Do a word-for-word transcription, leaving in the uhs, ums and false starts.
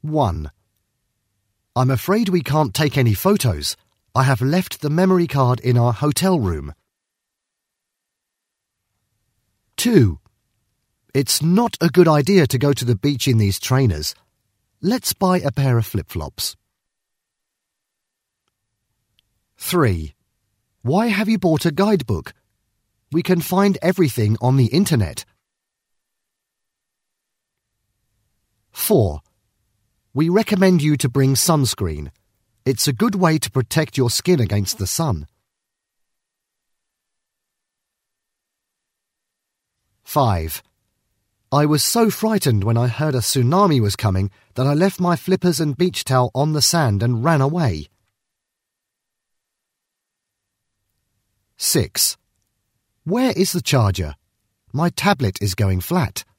one. I'm afraid we can't take any photos. I have left the memory card in our hotel room. two. It's not a good idea to go to the beach in these trainers. Let's buy a pair of flip-flops. three. Why have you bought a guidebook? We can find everything on the internet. four. We recommend you to bring sunscreen. It's a good way to protect your skin against the sun. five. I was so frightened when I heard a tsunami was coming that I left my flippers and beach towel on the sand and ran away. six. Where is the charger? My tablet is going flat.